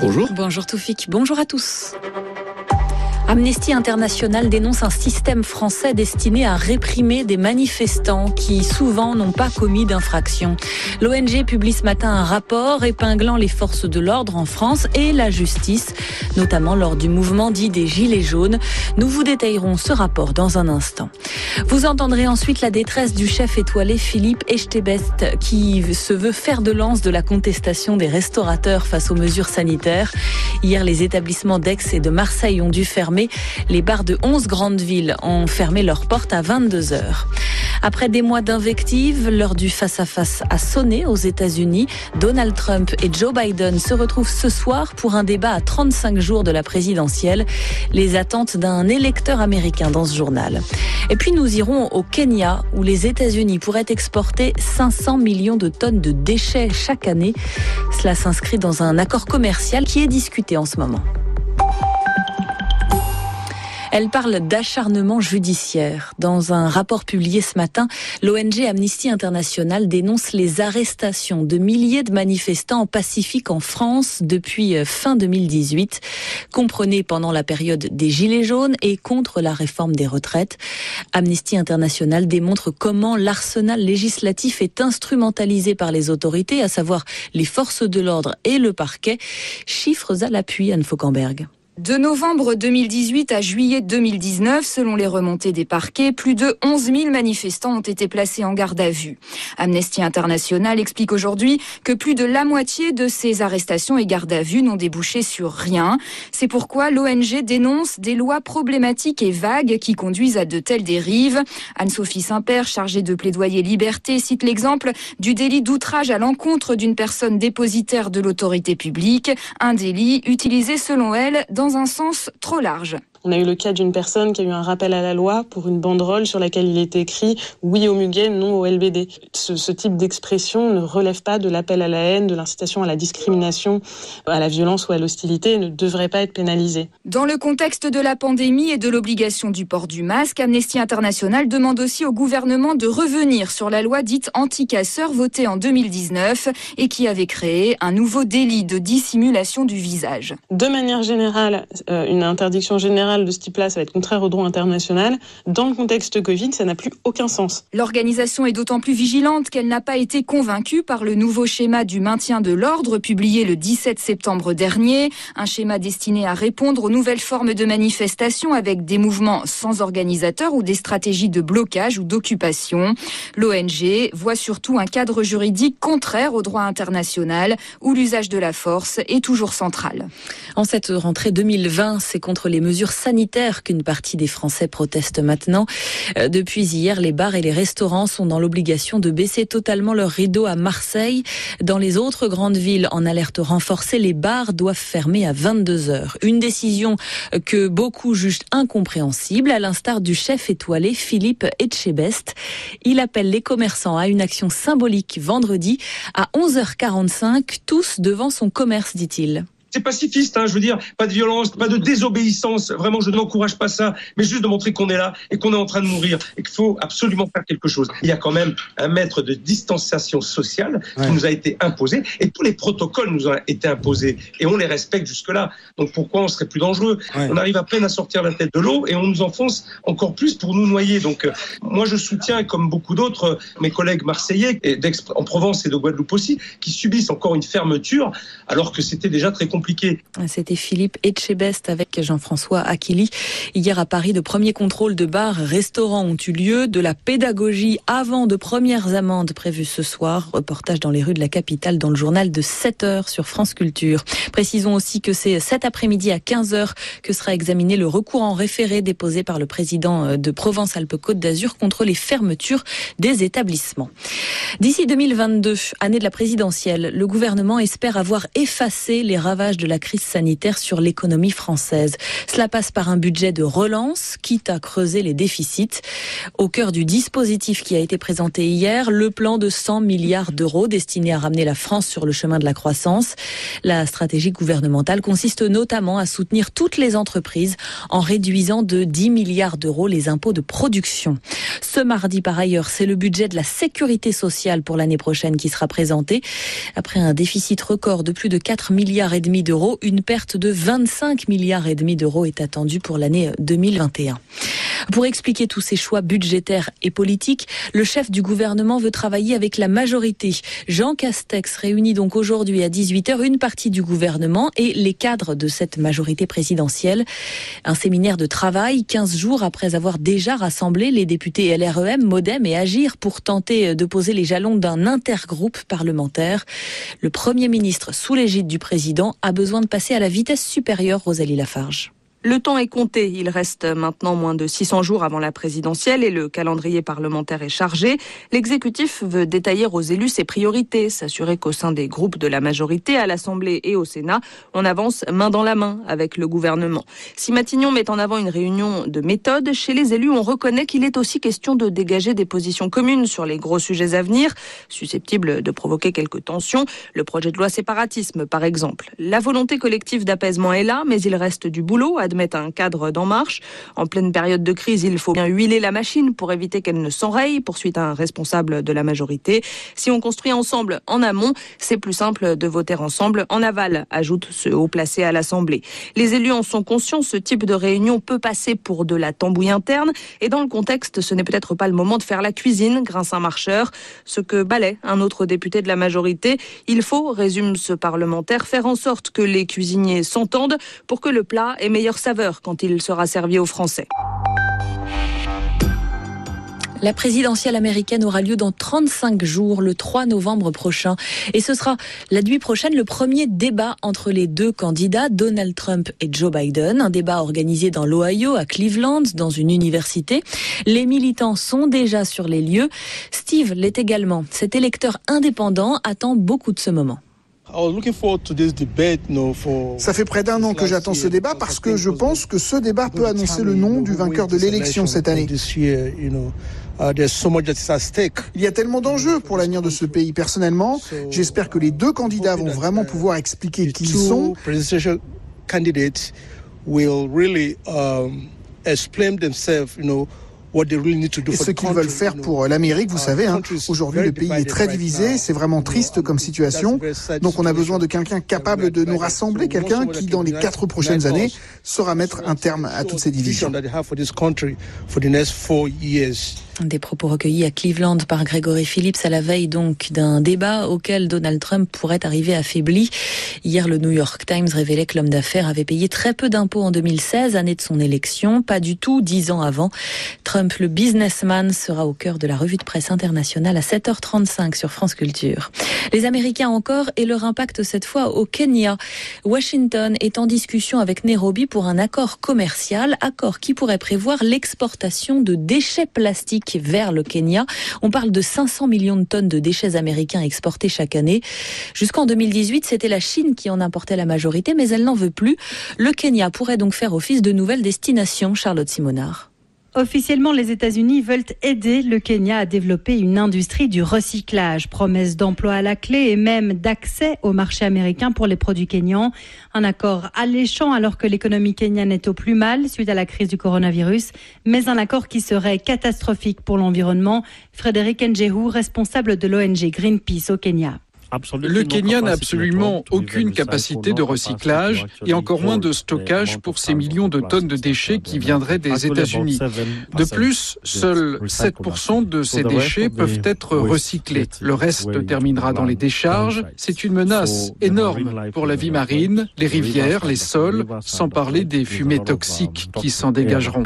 Bonjour. Bonjour Toufik, bonjour à tous. Amnesty International dénonce un système français destiné à réprimer des manifestants qui souvent n'ont pas commis d'infraction. L'ONG publie ce matin un rapport épinglant les forces de l'ordre en France et la justice, notamment lors du mouvement dit des Gilets jaunes. Nous vous détaillerons ce rapport dans un instant. Vous entendrez ensuite la détresse du chef étoilé Philippe Etchebest qui se veut fer de lance de la contestation des restaurateurs face aux mesures sanitaires. Hier, les établissements d'Aix et de Marseille ont dû fermer. Les bars de 11 grandes villes ont fermé leurs portes à 22h. Après des mois d'invectives, l'heure du face-à-face a sonné aux États-Unis. Donald Trump et Joe Biden se retrouvent ce soir pour un débat à 35 jours de la présidentielle. Les attentes d'un électeur américain dans ce journal. Et puis nous irons au Kenya où les États-Unis pourraient exporter 500 millions de tonnes de déchets chaque année. Cela s'inscrit dans un accord commercial qui est discuté en ce moment. Elle parle d'acharnement judiciaire. Dans un rapport publié ce matin, l'ONG Amnesty International dénonce les arrestations de milliers de manifestants pacifiques en France depuis fin 2018. Comprenez pendant la période des Gilets jaunes et contre la réforme des retraites. Amnesty International démontre comment l'arsenal législatif est instrumentalisé par les autorités, à savoir les forces de l'ordre et le parquet. Chiffres à l'appui, Anne Fauquemberg. De novembre 2018 à juillet 2019, selon les remontées des parquets, plus de 11 000 manifestants ont été placés en garde à vue. Amnesty International explique aujourd'hui que plus de la moitié de ces arrestations et gardes à vue n'ont débouché sur rien. C'est pourquoi l'ONG dénonce des lois problématiques et vagues qui conduisent à de telles dérives. Anne-Sophie Saint-Père, chargée de plaidoyer liberté, cite l'exemple du délit d'outrage à l'encontre d'une personne dépositaire de l'autorité publique, un délit utilisé selon elle dans un sens trop large. On a eu le cas d'une personne qui a eu un rappel à la loi pour une banderole sur laquelle il était écrit « Oui au muguet, non au LBD ». Ce type d'expression ne relève pas de l'appel à la haine, de l'incitation à la discrimination, à la violence ou à l'hostilité et ne devrait pas être pénalisé. Dans le contexte de la pandémie et de l'obligation du port du masque, Amnesty International demande aussi au gouvernement de revenir sur la loi dite anti-casseurs votée en 2019 et qui avait créé un nouveau délit de dissimulation du visage. De manière générale, une interdiction générale de ce type-là, ça va être contraire au droit international. Dans le contexte Covid, ça n'a plus aucun sens. L'organisation est d'autant plus vigilante qu'elle n'a pas été convaincue par le nouveau schéma du maintien de l'ordre publié le 17 septembre dernier. Un schéma destiné à répondre aux nouvelles formes de manifestation avec des mouvements sans organisateur ou des stratégies de blocage ou d'occupation. L'ONG voit surtout un cadre juridique contraire au droit international où l'usage de la force est toujours central. En cette rentrée 2020, c'est contre les mesures sanitaire qu'une partie des Français protestent maintenant. Depuis hier, les bars et les restaurants sont dans l'obligation de baisser totalement leurs rideaux à Marseille. Dans les autres grandes villes en alerte renforcée, les bars doivent fermer à 22h. Une décision que beaucoup jugent incompréhensible, à l'instar du chef étoilé Philippe Etchebest. Il appelle les commerçants à une action symbolique vendredi à 11h45, tous devant son commerce, dit-il. C'est pacifiste, je veux dire, pas de violence, pas de désobéissance. Vraiment, je n'encourage pas ça, mais juste de montrer qu'on est là et qu'on est en train de mourir et qu'il faut absolument faire quelque chose. Il y a quand même un mètre de distanciation sociale qui nous a été imposé et tous les protocoles nous ont été imposés et on les respecte jusque-là. Donc pourquoi on serait plus dangereux ? On arrive à peine à sortir la tête de l'eau et on nous enfonce encore plus pour nous noyer. Donc moi, je soutiens, comme beaucoup d'autres, mes collègues marseillais et en Provence et de Guadeloupe aussi, qui subissent encore une fermeture alors que c'était déjà très compliqué. C'était Philippe Etchebest avec Jean-François Aquili. Hier à Paris, de premiers contrôles de bars, restaurants ont eu lieu, de la pédagogie avant de premières amendes prévues ce soir. Reportage dans les rues de la capitale dans le journal de 7h sur France Culture. Précisons aussi que c'est cet après-midi à 15h que sera examiné le recours en référé déposé par le président de Provence-Alpes-Côte d'Azur contre les fermetures des établissements. D'ici 2022, année de la présidentielle, le gouvernement espère avoir effacé les ravages de la crise sanitaire sur l'économie française. Cela passe par un budget de relance, quitte à creuser les déficits. Au cœur du dispositif qui a été présenté hier, le plan de 100 milliards d'euros destiné à ramener la France sur le chemin de la croissance. La stratégie gouvernementale consiste notamment à soutenir toutes les entreprises en réduisant de 10 milliards d'euros les impôts de production. Ce mardi, par ailleurs, c'est le budget de la sécurité sociale pour l'année prochaine qui sera présenté. Après un déficit record de plus de 4,5 milliards d'euros. Une perte de 25 milliards et demi d'euros est attendue pour l'année 2021. Pour expliquer tous ces choix budgétaires et politiques, le chef du gouvernement veut travailler avec la majorité. Jean Castex réunit donc aujourd'hui à 18h une partie du gouvernement et les cadres de cette majorité présidentielle. Un séminaire de travail 15 jours après avoir déjà rassemblé les députés LREM, Modem et Agir pour tenter de poser les jalons d'un intergroupe parlementaire. Le Premier ministre, sous l'égide du président, a besoin de passer à la vitesse supérieure, Rosalie Lafarge. Le temps est compté. Il reste maintenant moins de 600 jours avant la présidentielle et le calendrier parlementaire est chargé. L'exécutif veut détailler aux élus ses priorités, s'assurer qu'au sein des groupes de la majorité, à l'Assemblée et au Sénat, on avance main dans la main avec le gouvernement. Si Matignon met en avant une réunion de méthode, chez les élus, on reconnaît qu'il est aussi question de dégager des positions communes sur les gros sujets à venir, susceptibles de provoquer quelques tensions. Le projet de loi séparatisme, par exemple. La volonté collective d'apaisement est là, mais il reste du boulot, mettre un cadre d'en marche. En pleine période de crise, il faut bien huiler la machine pour éviter qu'elle ne s'enraye, poursuit un responsable de la majorité. Si on construit ensemble en amont, c'est plus simple de voter ensemble en aval, ajoute ce haut placé à l'Assemblée. Les élus en sont conscients, ce type de réunion peut passer pour de la tambouille interne et dans le contexte, ce n'est peut-être pas le moment de faire la cuisine, grince un marcheur. Ce que balaie un autre député de la majorité, il faut, résume ce parlementaire, faire en sorte que les cuisiniers s'entendent pour que le plat ait meilleure saveur quand il sera servi aux Français. La présidentielle américaine aura lieu dans 35 jours, le 3 novembre prochain. Et ce sera la nuit prochaine le premier débat entre les deux candidats, Donald Trump et Joe Biden. Un débat organisé dans l'Ohio, à Cleveland, dans une université. Les militants sont déjà sur les lieux. Steve l'est également. Cet électeur indépendant attend beaucoup de ce moment. Ça fait près d'un an que j'attends ce débat parce que je pense que ce débat peut annoncer le nom du vainqueur de l'élection cette année. Il y a tellement d'enjeux pour l'avenir de ce pays. Personnellement, j'espère que les deux candidats vont vraiment pouvoir expliquer qui ils sont. Et ce qu'ils veulent faire pour l'Amérique, vous savez, aujourd'hui le pays est très divisé, c'est vraiment triste comme situation. Donc on a besoin de quelqu'un capable de nous rassembler, quelqu'un qui dans les 4 prochaines années saura mettre un terme à toutes ces divisions. Des propos recueillis à Cleveland par Grégory Phillips à la veille donc d'un débat auquel Donald Trump pourrait arriver affaibli. Hier, le New York Times révélait que l'homme d'affaires avait payé très peu d'impôts en 2016, année de son élection, pas du tout 10 ans avant. Trump, le businessman, sera au cœur de la revue de presse internationale à 7h35 sur France Culture. Les Américains encore et leur impact cette fois au Kenya. Washington est en discussion avec Nairobi pour un accord commercial, accord qui pourrait prévoir l'exportation de déchets plastiques vers le Kenya. On parle de 500 millions de tonnes de déchets américains exportés chaque année. Jusqu'en 2018, c'était la Chine qui en importait la majorité, mais elle n'en veut plus. Le Kenya pourrait donc faire office de nouvelle destination. Charlotte Simonard. Officiellement, les États-Unis veulent aider le Kenya à développer une industrie du recyclage. Promesse d'emploi à la clé et même d'accès au marché américain pour les produits kenyans. Un accord alléchant alors que l'économie kenyane est au plus mal suite à la crise du coronavirus, mais un accord qui serait catastrophique pour l'environnement. Frédéric Njehou, responsable de l'ONG Greenpeace au Kenya. Le Kenya n'a absolument aucune capacité de recyclage et encore moins de stockage pour ces millions de tonnes de déchets qui viendraient des États-Unis. De plus, seuls 7% de ces déchets peuvent être recyclés. Le reste terminera dans les décharges. C'est une menace énorme pour la vie marine, les rivières, les sols, sans parler des fumées toxiques qui s'en dégageront.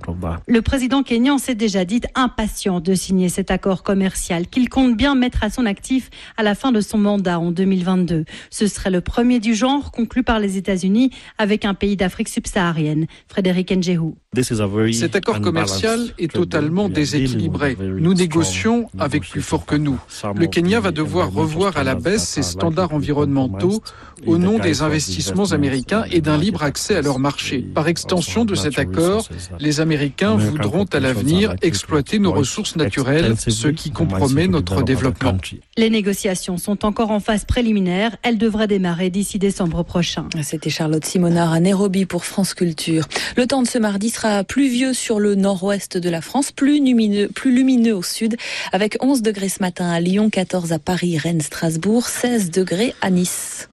Le président kenyan s'est déjà dit impatient de signer cet accord commercial qu'il compte bien mettre à son actif à la fin de son mandat en 2022. Ce serait le premier du genre conclu par les États-Unis avec un pays d'Afrique subsaharienne. Frédéric Njehou. Cet accord commercial est totalement déséquilibré. Nous négocions avec plus fort que nous. Le Kenya va devoir revoir à la baisse ses standards environnementaux au nom des investissements américains et d'un libre accès à leur marché. Par extension de cet accord, les Américains voudront à l'avenir exploiter nos ressources naturelles, ce qui compromet notre développement. Les négociations sont encore en phase préliminaire. Elles devraient démarrer d'ici décembre prochain. C'était Charlotte Simonard à Nairobi pour France Culture. Le temps de ce mardi sera pluvieux sur le nord-ouest de la France, plus lumineux au sud, avec 11 degrés ce matin à Lyon, 14 à Paris, Rennes, Strasbourg, 16 degrés à Nice.